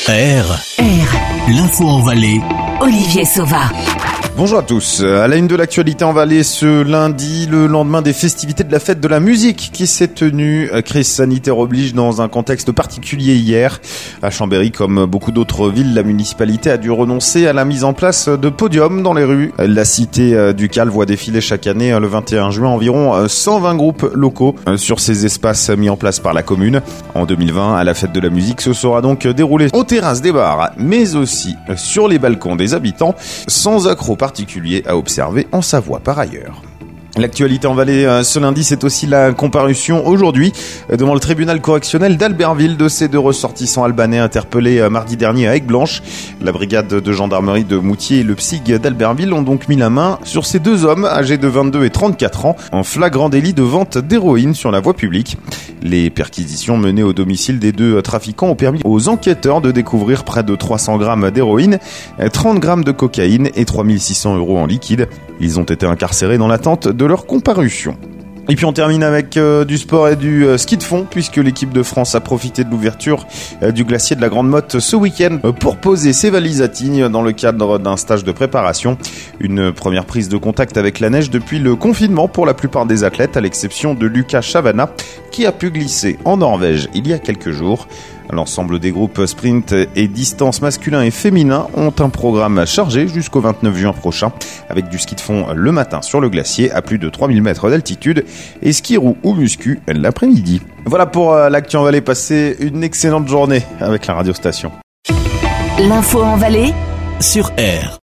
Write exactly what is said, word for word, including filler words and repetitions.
R. R. L'info en Valais. Olivier Sauva. Bonjour à tous. À la une de l'actualité en Valais ce lundi, le lendemain des festivités de la fête de la musique qui s'est tenue. Crise sanitaire oblige dans un contexte particulier hier. À Chambéry, comme beaucoup d'autres villes, la municipalité a dû renoncer à la mise en place de podiums dans les rues. La cité du Cal voit défiler chaque année le vingt et un juin environ cent vingt groupes locaux sur ces espaces mis en place par la commune. En deux mille vingt, à la fête de la musique, ce sera donc déroulé aux terrasses des bars, mais aussi sur les balcons des habitants, sans accroc particulier à observer en Savoie par ailleurs. L'actualité en Valais ce lundi, c'est aussi la comparution aujourd'hui devant le tribunal correctionnel d'Albertville de ces deux ressortissants albanais interpellés mardi dernier à Aigueblanche. La brigade de gendarmerie de Moutier et le P S I G d'Albertville ont donc mis la main sur ces deux hommes âgés de vingt-deux et trente-quatre ans en flagrant délit de vente d'héroïne sur la voie publique. Les perquisitions menées au domicile des deux trafiquants ont permis aux enquêteurs de découvrir près de trois cents grammes d'héroïne, trente grammes de cocaïne et trois mille six cents euros en liquide. Ils ont été incarcérés dans l'attente de leur comparution. Et puis on termine avec euh, du sport et du euh, ski de fond, puisque l'équipe de France a profité de l'ouverture euh, du glacier de la Grande Motte ce week-end euh, pour poser ses valises à Tignes dans le cadre d'un stage de préparation. Une première prise de contact avec la neige depuis le confinement pour la plupart des athlètes, à l'exception de Lucas Chavana, qui a pu glisser en Norvège il y a quelques jours. L'ensemble des groupes sprint et distance masculin et féminin ont un programme chargé jusqu'au vingt-neuf juin prochain, avec du ski de fond le matin sur le glacier à plus de trois mille mètres d'altitude et ski roue ou muscu l'après-midi. Voilà pour l'actu en Valais, passez une excellente journée avec la radio station. L'info en Valais Sur R.